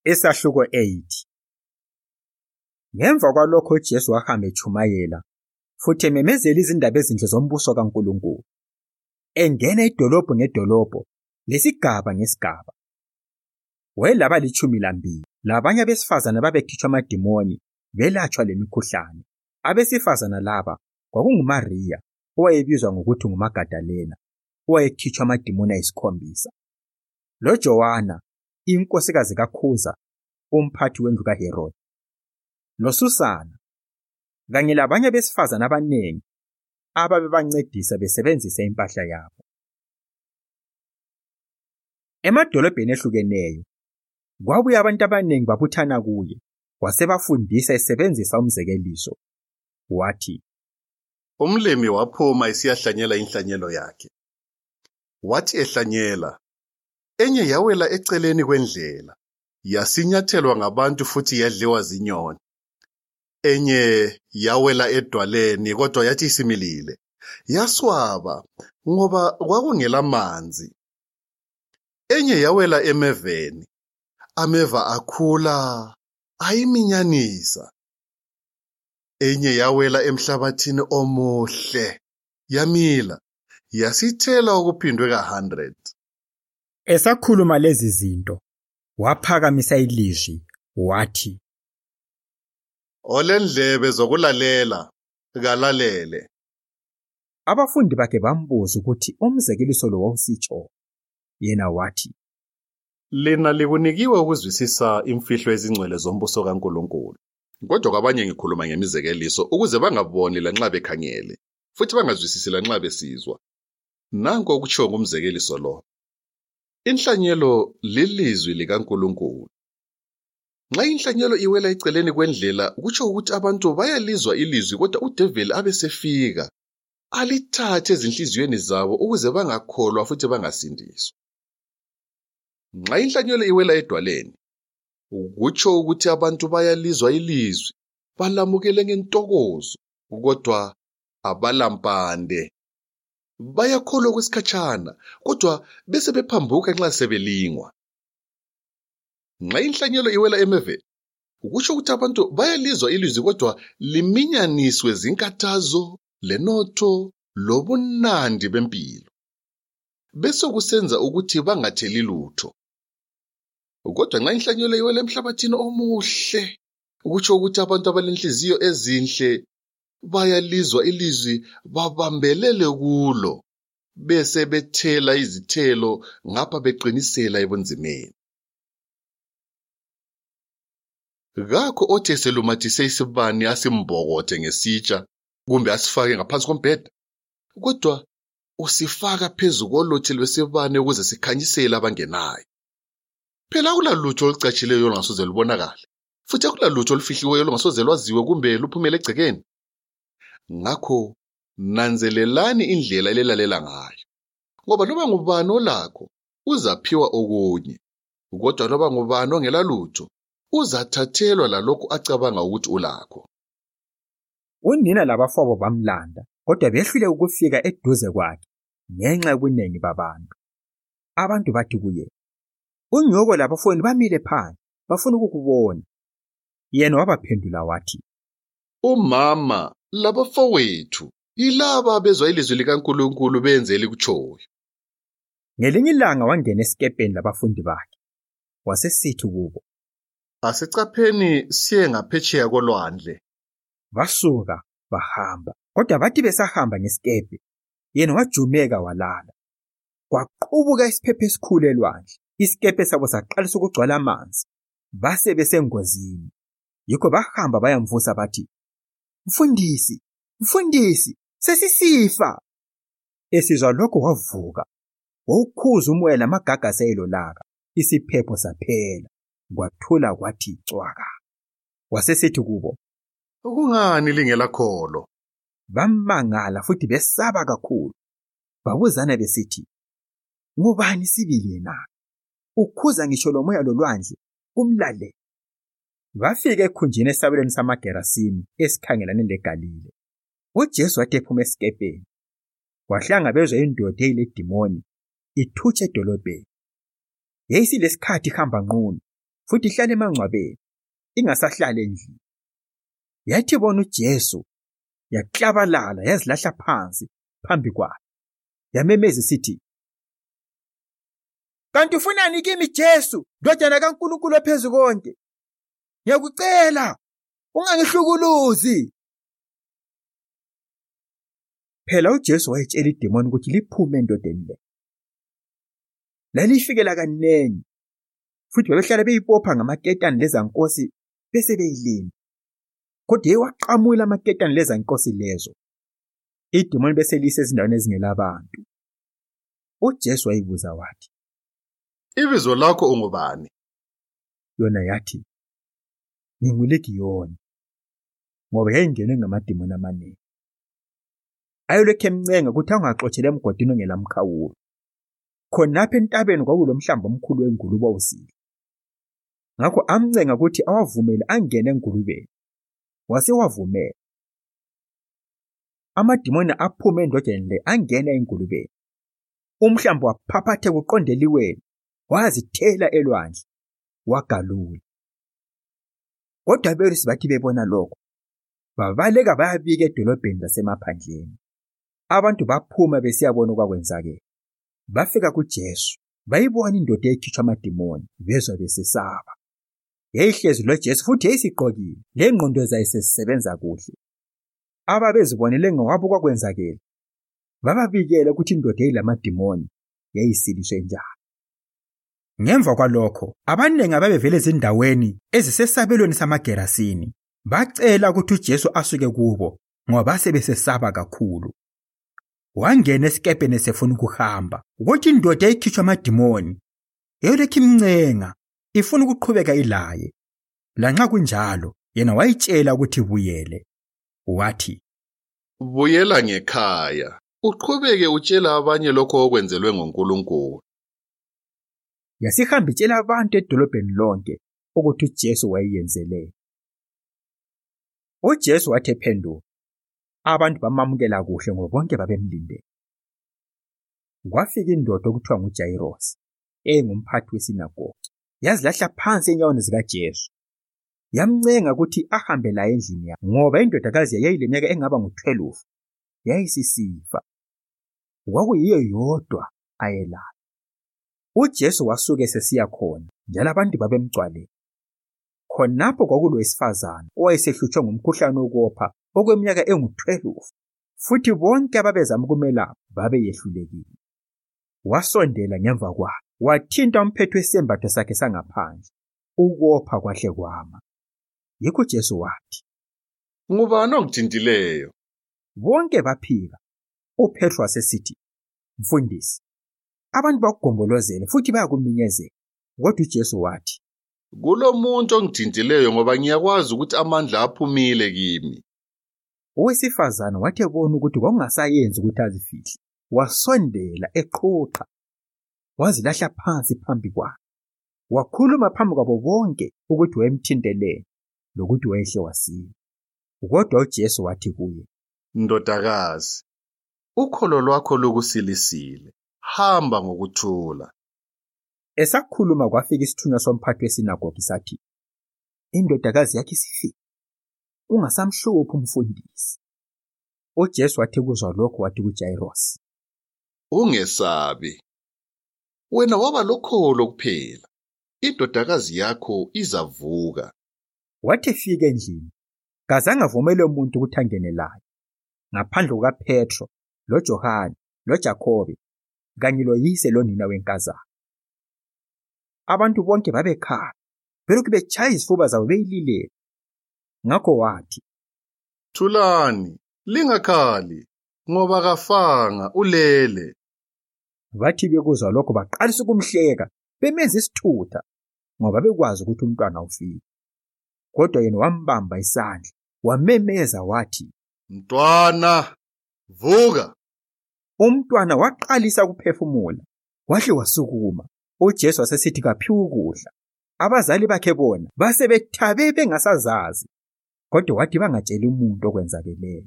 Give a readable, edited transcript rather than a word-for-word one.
Isahluko 8. Ngemva kwalokho uJesu wahamba echumayela futhi ememezela izindaba ezinhle zombuso kaNkulunkulu, engena idolobho ngedolobho lesigaba ngesigaba. Wayelaba 12 labanye abesifazane babekhitshwa amadimoni belatshwa lemikhuhlane. Abesifazana laba kwakunguMariya, owayebizwa ngokuthi nguMagadalena, owayekhitshwa amadimoni 7, loJowana, inkosikazi kaKhuza, umphathi wendlu kaHerodi, loSusana, kanye labanye besifazane abanengi ababebancedisa besebenzisa impahla yabo. Emadolobheni ehlukeneyo kwabuya abantu abanengi babuthana kuye, wasebafundisa esebenzisa umzekeliso. Wathi, umlimi waphuma esiyahlanyela inhlanyelo yakhe. Wathi ehlanyela, enye yawela eceleni kwendlela, yasinyathelwa ngabantu futhi yadliwa zinyoni. Enye yawela edwaleni kodwa yathi isimilile, yaswaba ngoba kwakungela manzi. Enye yawela emeveni, ameva akhula ayiminyanisa. Enye yawela emhlabathini omuhle, yamila, yasithela okuphindwe ka100. Esakhuluma lezi zinto, waphakamisa ilizwi wathi, olendlebe zokulalela kalalele. Abafundi bakhe bambuza ukuthi umzekeliso lo wawusitsho. Yena wathi, lina likunikiwe ukuzwisisa imfihlo ezingcwele zombuso kaNkulunkulu. Kodwa kwabanye ngikhuluma ngemizekeliso ukuze bangaboni lanxa bekhangele, futhi bangazwisisi lanxa besizwa. Nanko okutshiwo ngumzekeliso lo. Inhlanyelo lilizwi likaNkulunkulu. Nxa inhlanyelo iwela eceleni kwendlela, kutsho ukuthi abantu bayalizwa ilizwi kodwa udeveli abesefika, alithathe ezinhliziyweni zabo ukuze bangakholwa futhi bangasindiswa. Nxa inhlanyelo iwela edwaleni, kutsho ukuthi abantu bayalizwa ilizwi, balamukele ngentokozo, kodwa abalampande. Bayakholwa kwesikhatshana, kodwa bese bephambuka nxa sebelingwa. Nxa inhlanyelo iwela emeveni, kutsho ukuthi abantu bayalizwa ilizwi kodwa liminyaniswe zinkathazo, lenotho, lobunandi bempilo. Bese kusenza ukuthi bangatheli lutho. Kodwa nxa inhlanyelo iwela emhlabathini omuhle, kutsho ukuthi abantu abalenhliziyo ezinhle bayalizwa ilizwi, babambelele kulo, bese bethela izithelo ngapha beqinisela ebunzimeni. Kakho othi eselumathise isibane asimbokothe ngesitsha kumbe asifake ngaphansi kombheda, kodwa usifaka phezu kolothi lwesibane ukuze sikhanyisele abangenayo. Phela akulalutho olucatshileyo olungasoze lubonakale, futhi akulalutho olufihliweyo olungasoze lwaziwe kumbe luphumele egcekeni. Ngakho nanzelelani indlela elelalela ngayo, ngoba loba ngubani olakho uzaphiwa okunye, kodwa loba ngubani ongela lutho uzathathelwa lalokho acabanga ukuthi ulakho. Unina labafowabo bamlanda, kodwa behlule ukufika eduze kwakhe ngenxa yobunengi babantu. Abantu bathi kuye, unyoko labafowenu bamile phandle, bafuna ukukubona. Yena wabaphendula wathi, umama labafowethu yilaba abezwa ilizwi likaNkulunkulu benze elikutshoyo. Ngelinye ilanga wangena esikepeni labafundi bakhe, wasesithi kubo, asicapheni siye ngaphetsheya kolwandle. Basuka bahamba, kodwa bathi besahamba ngesikepe, yena wajumeka walala. Kwaqubuka isiphepho esikhulu elwandle, isikepe sabo saqalisa ukugcwala amanzi, base besengozini. Yikho bahamba bayamvusa bathi, Mfundisi, Mfundisi, sesisifa. Esizwa lokho wavuka, wawukhuza umoya lamagagaselo laka, isiphepho saphela, kwathula kwathi cwaka. Wasesithi kubo, kungani lingela kholo? Bamangala futhi besaba kakhulu. Babuzana besithi, ngubani sibili na? Ukhuza ngisho lomoya lolwandle kumlale. Bafika ekhunjini esabelweni samaGerasini esikhangelane leGalile. UJesu wathi ephuma esikepeni, wahlangabezwa indoda eyiledimoni ithutsha edolobheni. Yayisilesikhathi ihamba nqunu, futhi ihlale emangcwabeni, ingasahlali endlini. Yathi bona uJesu, yaklabalala yazilahla phansi phambi kwakhe. Yamemeza isithi, "Kanti ufunani kimi Jesu, Ndodana kaNkulunkulu ophezukonke? Ngiyakucela, ungangihlukuluzi." Phela uJesu wayetshela idemoni ukuthi liphume endodeni le. Lalifikela kanengi, futhi babehlala beyibopha ngamaketane lezankosi bese beyilinda. Kodwa yewaqamula amaketane lezankosi lezo. Idemoni bese lisezindaweni ezingelabantu. uJesu wayibuza wathi, "Ibizo lakho ungubani?" Yona yathi, "NginguLegiyoni," ngoba yayingenwe ngamademoni amaningi. Ayolokhu emncenga ukuthi angaxotshele emgodini ongelamkhawulo. Khonapho entabeni kwakulomhlamba omkhulu wengulube owusile. Ngakho amncenga ukuthi awavumele angene engulubeni. Wasewavumela. Amademoni aphuma endodeni le angena engulubeni. Umhlamba waphaphatha uqonde liweni, wazithela elwandle, wagalula. Kodwa abelusi bathi bebona lokho, babaleka bayabika edolobheni lasemaphandleni. Abantu baphuma besiyabona okwakwenzakele. Bafika kuJesu, bayibona indoda eyikhitshwa amademoni, bezwa besesaba. Yayihlezi loJesu futhi yayisigqokile, lengqondo zayo sezisebenza kuhle. Ababezibonele ngowabo okwakwenzakele, bababikela ukuthi indoda eyilamademoni yayisiliswe njani. Ngemva kwalokho, abanengi ababevele ezindaweni ezisesabelweni samaGerasini bacela ukuthi uJesu asuke kubo ngoba basebesesaba kakhulu. Wangena esikepeni esefuna ukuhamba, ukuthi indoda eyikhitshwa amademoni yayilokhu imncenga ifuna ukuqhubeka ilaye. Lanxa kunjalo, yena wayitshela ukuthi ibuyele. Wathi, "Buyela ngekhaya, uqhubeke utshela abanye lokho okwenzelwe ngoNkulunkulu." Yasihamba itshela abantu edolobheni lonke ukuthi uJesu wayeyenzele. uJesu wathi ephenduka, abantu bamamukela kuhle ngoba bonke babemlindele. Kwafika indoda okuthiwa nguJayirosi, engumphathi wesinagogi. Yazilahla phansi enyaweni zikaJesu. Yamncenga ukuthi ahambe laye endlini yakhe, ngoba indodakazi yayileminyaka engaba ngu-12 yayisisifa. Kwakuyiyo yodwa ayelayo. uJesu wasuka esesiya khona, njalo abantu babemgcwalele. Khonapho kwakulowesifazane owayesehlutshwe ngumkhuhlane wokopha okweminyaka engu-12, futhi bonke ababezama ukumelapha babeyehlulekile. Wasondela ngemva kwakhe, wathinta umphetho wesembatho sakhe sangaphandle, ukopha kwahle kwama. Yikho uJesu wathi, "Ngubani ongithintileyo?" Bonke baphika. UPetro wasesithi, "Mfundisi, abantu bakugombolozele futhi bayakuminyezela." Kodwa uJesu wathi, "Kulomuntu ongithintileyo ngoba ngiyakwazi ukuthi amandla aphumile kimi." Owesifazane wathi ebona ukuthi kwakungasayenzi ukuthi azifihle, wasondela eqhuqa, wazilahla phansi phambi kwakhe. Wakhuluma phambi kwabo bonke ukuthi wayemthintelele lokuthi wayehle wasila. Kodwa uJesu wathi kuye, "Ndodakazi, ukholo lwakho lukusilisile. Hamba ngokuthula." Esakhuluma kwafika isithunywa somphathi wesinagogi sathi, "Indodakazi yakhe isifile. Ungasamhluphi umfundisi." uJesu wathi kuzwa lokho wathi kuJayirosi, "Ungesabi. Wena waba lokholo kuphela. Indodakazi yakho izavuka." Wathi efika endlini, kazange avumele umuntu ukuthi angene laye, ngaphandle kukaPetro, loJohane, loJakobe, kanye loyise lonina wenkazana. Abantu bonke babekhala, belokhu betshaya izifuba zabo beyililela. Ngakho wathi, "Thulani, lingakhali, ngoba kafanga, ulele." Bathi bekuzwa lokho baqalisa ukumhleka, bemenza isithutha, ngoba bekwazi ukuthi umntwana ufile. Kodwa yena wambamba isandla, wamemeza wathi, "Mntwana, vuka." Umntwana waqalisa ukuphefumula, wahle wasukuma. uJesu wasesithi kaphiwe ukudla. Abazali bakhe bona basebethabe bengasazazi, kodwa wathi bangatsheli umuntu okwenzakeleyo.